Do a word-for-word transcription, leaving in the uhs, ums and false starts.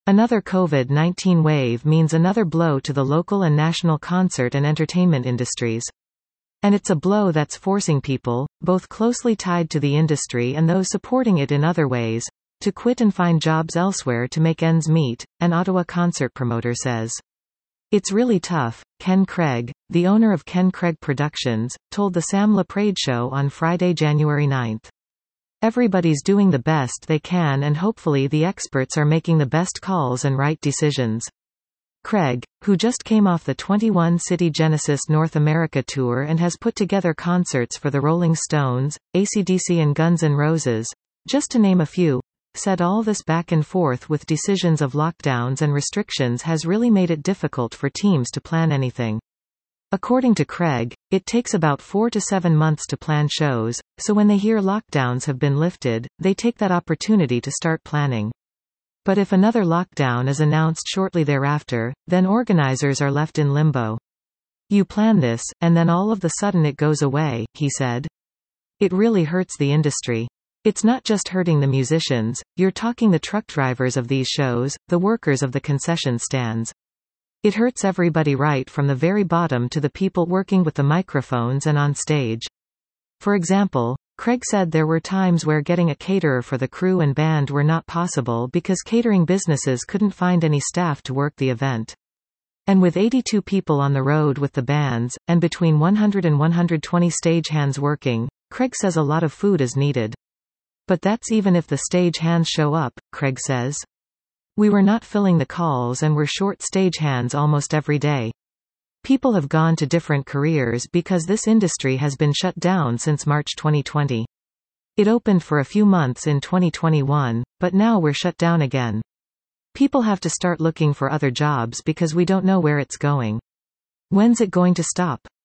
Another COVID nineteen wave means another blow to the local and national concert and entertainment industries. And it's a blow that's forcing people, both closely tied to the industry and those supporting it in other ways, to quit and find jobs elsewhere to make ends meet, an Ottawa concert promoter says. It's really tough, Ken Craig, the owner of Ken Craig Productions, told the Sam LaPrade Show on Friday, January ninth. Everybody's doing the best they can and hopefully the experts are making the best calls and right decisions. Craig, who just came off the twenty-one city Genesis North America tour and has put together concerts for the Rolling Stones, A C D C and Guns N' Roses, just to name a few, said all this back and forth with decisions of lockdowns and restrictions has really made it difficult for teams to plan anything. According to Craig, it takes about four to seven months to plan shows, so when they hear lockdowns have been lifted, they take that opportunity to start planning. But if another lockdown is announced shortly thereafter, then organizers are left in limbo. You plan this, and then all of the sudden it goes away, he said. It really hurts the industry. It's not just hurting the musicians, you're talking the truck drivers of these shows, the workers of the concession stands. It hurts everybody right from the very bottom to the people working with the microphones and on stage. For example, Craig said there were times where getting a caterer for the crew and band were not possible because catering businesses couldn't find any staff to work the event. And with eighty-two people on the road with the bands, and between one hundred and one hundred twenty stagehands working, Craig says a lot of food is needed. But that's even if the stagehands show up, Craig says. We were not filling the calls and were short stagehands almost every day. People have gone to different careers because this industry has been shut down since March twenty twenty. It opened for a few months in twenty twenty-one, but now we're shut down again. People have to start looking for other jobs because we don't know where it's going. When's it going to stop?